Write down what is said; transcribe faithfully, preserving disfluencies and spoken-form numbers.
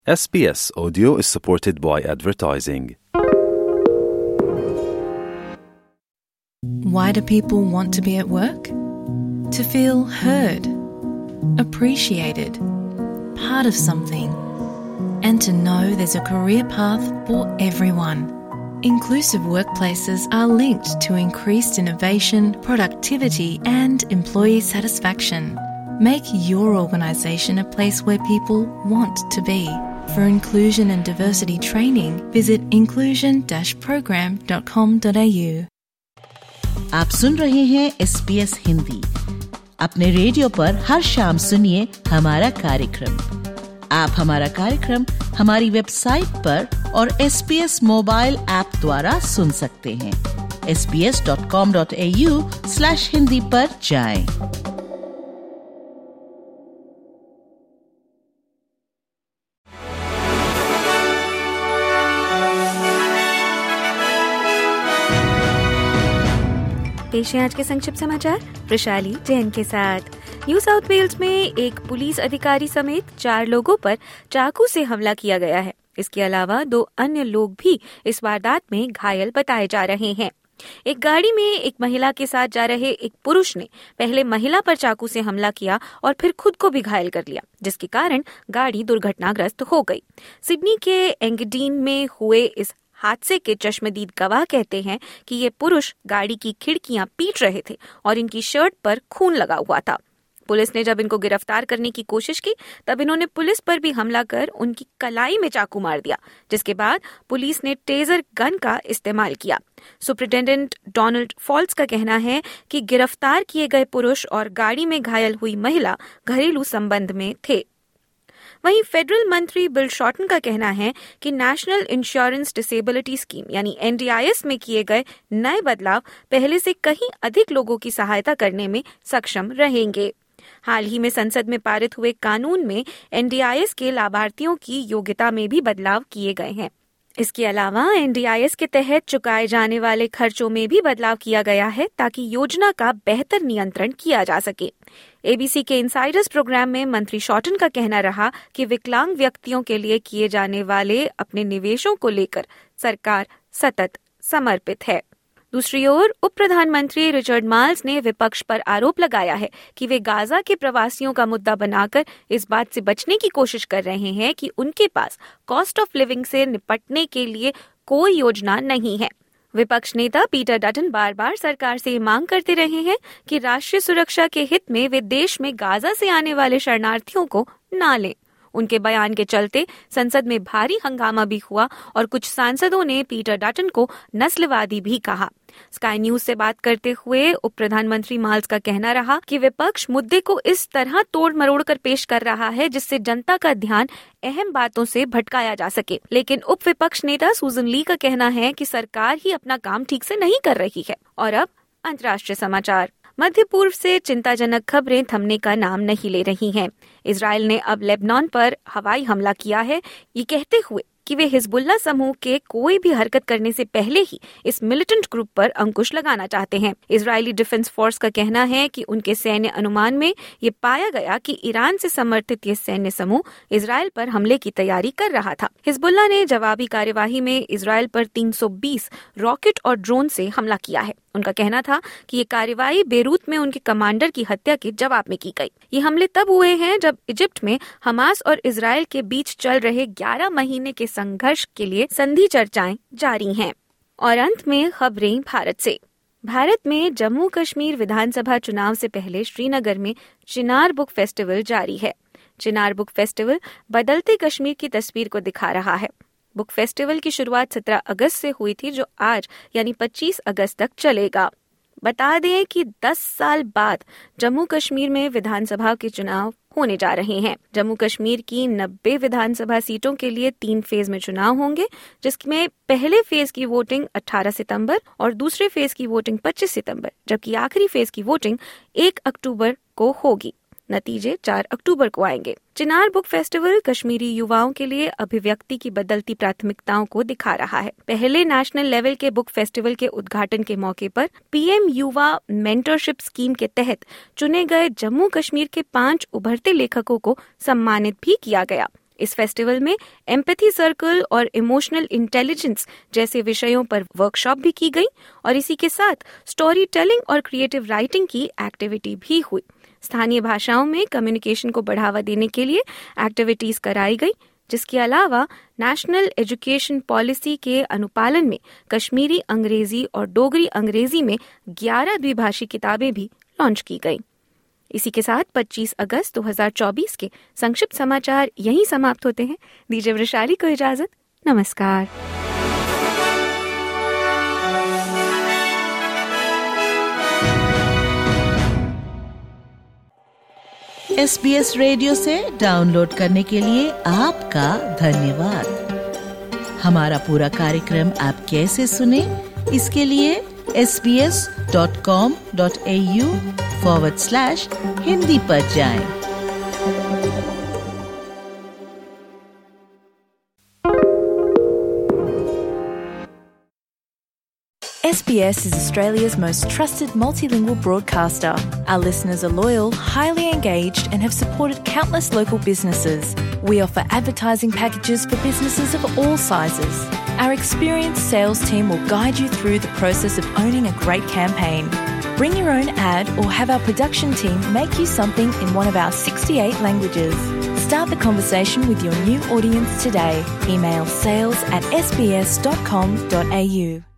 S B S Audio is supported by advertising. Why do people want to be at work? To feel heard, appreciated, part of something, and to know there's a career path for everyone. Inclusive workplaces are linked to increased innovation, productivity, and employee satisfaction. Make your organisation a place where people want to be. For inclusion and diversity training, visit inclusion dash program dot com dot a u. आप सुन रहे हैं S B S Hindi. अपने radio पर हर शाम सुनिए हमारा कार्यक्रम। आप हमारा कार्यक्रम हमारी वेबसाइट पर और S B S mobile app द्वारा सुन सकते हैं। S B S dot com dot A U slash Hindi पर जाएं। पेश है आज के संक्षिप्त समाचार वैशाली जैन के साथ। न्यू साउथ वेल्स में एक पुलिस अधिकारी समेत चार लोगों पर चाकू से हमला किया गया है। इसके अलावा दो अन्य लोग भी इस वारदात में घायल बताए जा रहे हैं। एक गाड़ी में एक महिला के साथ जा रहे एक पुरुष ने पहले महिला पर चाकू से हमला किया और फिर खुद को भी घायल कर लिया, जिसके कारण गाड़ी दुर्घटनाग्रस्त हो गई। सिडनी के एंगडीन में हुए इस हादसे के चश्मदीद गवाह कहते हैं कि ये पुरुष गाड़ी की खिड़कियां पीट रहे थे और इनकी शर्ट पर खून लगा हुआ था। पुलिस ने जब इनको गिरफ्तार करने की कोशिश की तब इन्होंने पुलिस पर भी हमला कर उनकी कलाई में चाकू मार दिया, जिसके बाद पुलिस ने टेजर गन का इस्तेमाल किया। सुपरिटेंडेंट डोनाल्ड फॉल्स का कहना है कि गिरफ्तार किए गए पुरुष और गाड़ी में घायल हुई महिला घरेलू संबंध में थे। वहीं फेडरल मंत्री बिल शॉर्टन का कहना है कि नेशनल इंश्योरेंस डिसेबिलिटी स्कीम यानी एन डी आई एस में किए गए नए बदलाव पहले से कहीं अधिक लोगों की सहायता करने में सक्षम रहेंगे। हाल ही में संसद में पारित हुए कानून में एन डी आई एस के लाभार्थियों की योग्यता में भी बदलाव किए गए हैं। इसके अलावा एन डी आई एस के तहत चुकाए जाने वाले खर्चों में भी बदलाव किया गया है ताकि योजना का बेहतर नियंत्रण किया जा सके। ए बी सी के इनसाइडर्स प्रोग्राम में मंत्री शॉर्टन का कहना रहा कि विकलांग व्यक्तियों के लिए किए जाने वाले अपने निवेशों को लेकर सरकार सतत समर्पित है। दूसरी ओर उप प्रधानमंत्री रिचर्ड मार्ल्स ने विपक्ष पर आरोप लगाया है कि वे गाजा के प्रवासियों का मुद्दा बनाकर इस बात से बचने की कोशिश कर रहे हैं कि उनके पास कॉस्ट ऑफ लिविंग से निपटने के लिए कोई योजना नहीं है। विपक्ष नेता पीटर डटन बार बार सरकार से मांग करते रहे हैं कि राष्ट्रीय सुरक्षा के हित में वे देश में गाजा से आने वाले शरणार्थियों को न लें। उनके बयान के चलते संसद में भारी हंगामा भी हुआ और कुछ सांसदों ने पीटर डटन को नस्लवादी भी कहा। स्काई न्यूज से बात करते हुए उप प्रधानमंत्री मार्ल्स का कहना रहा कि विपक्ष मुद्दे को इस तरह तोड़ मरोड़ कर पेश कर रहा है जिससे जनता का ध्यान अहम बातों से भटकाया जा सके। लेकिन उप विपक्ष नेता सूजन ली का कहना है कि सरकार ही अपना काम ठीक से नहीं कर रही है। और अब अंतर्राष्ट्रीय समाचार। मध्य पूर्व से चिंताजनक खबरें थमने का नाम नहीं ले रही हैं। इजराइल ने अब लेबनान पर हवाई हमला किया है, ये कहते हुए कि वे हिजबुल्लाह समूह के कोई भी हरकत करने से पहले ही इस मिलिटेंट ग्रुप पर अंकुश लगाना चाहते हैं। इजरायली डिफेंस फोर्स का कहना है कि उनके सैन्य अनुमान में ये पाया गया कि ईरान से समर्थित ये सैन्य समूह इजराइल पर हमले की तैयारी कर रहा था। हिजबुल्लाह ने जवाबी कार्यवाही में इजराइल पर तीन सौ बीस रॉकेट और ड्रोन से हमला किया है। उनका कहना था कि ये कार्रवाई बेरूत में उनके कमांडर की हत्या के जवाब में की गई। ये हमले तब हुए हैं जब इजिप्ट में हमास और इजराइल के बीच चल रहे ग्यारह महीने के संघर्ष के लिए संधि चर्चाएं जारी हैं। और अंत में खबरें भारत से। भारत में जम्मू कश्मीर विधानसभा चुनाव से पहले श्रीनगर में चिनार बुक फेस्टिवल जारी है। चिनार बुक फेस्टिवल बदलते कश्मीर की तस्वीर को दिखा रहा है। बुक फेस्टिवल की शुरुआत सत्रह अगस्त से हुई थी, जो आज यानी पच्चीस अगस्त तक चलेगा। बता दें कि दस साल बाद जम्मू कश्मीर में विधानसभा के चुनाव होने जा रहे हैं। जम्मू कश्मीर की नब्बे विधानसभा सीटों के लिए तीन फेज में चुनाव होंगे, जिसमें पहले फेज की वोटिंग अठारह सितंबर और दूसरे फेज की वोटिंग पच्चीस सितंबर, जबकि आखिरी फेज की वोटिंग एक अक्टूबर को होगी। नतीजे चार अक्टूबर को आएंगे। चिनार बुक फेस्टिवल कश्मीरी युवाओं के लिए अभिव्यक्ति की बदलती प्राथमिकताओं को दिखा रहा है। पहले नेशनल लेवल के बुक फेस्टिवल के उद्घाटन के मौके पर P M Yuva mentorship scheme के तहत चुने गए जम्मू कश्मीर के पांच उभरते लेखकों को सम्मानित भी किया गया। इस फेस्टिवल में एम्पैथी सर्कल और इमोशनल इंटेलिजेंस जैसे विषयों पर वर्कशॉप भी की गई और इसी के साथ स्टोरी टेलिंग और क्रिएटिव राइटिंग की एक्टिविटी भी हुई। स्थानीय भाषाओं में कम्युनिकेशन को बढ़ावा देने के लिए एक्टिविटीज कराई गई, जिसके अलावा नेशनल एजुकेशन पॉलिसी के अनुपालन में कश्मीरी अंग्रेजी और डोगरी अंग्रेजी में ग्यारह द्विभाषी किताबें भी लॉन्च की गईं। इसी के साथ पच्चीस अगस्त दो हज़ार चौबीस के संक्षिप्त समाचार यहीं समाप्त होते हैं। दीजिए वृशाली को इजाजत। नमस्कार। एस बी एस रेडियो से डाउनलोड करने के लिए आपका धन्यवाद। हमारा पूरा कार्यक्रम आप कैसे सुने, इसके लिए S B S dot com dot A U forward slash Hindi पर जाएं। S B S is Australia's most trusted multilingual broadcaster. Our listeners are loyal, highly engaged, and have supported countless local businesses. We offer advertising packages for businesses of all sizes. Our experienced sales team will guide you through the process of owning a great campaign. Bring your own ad or have our production team make you something in one of our sixty-eight languages. Start the conversation with your new audience today. Email sales at s b s dot com dot a u.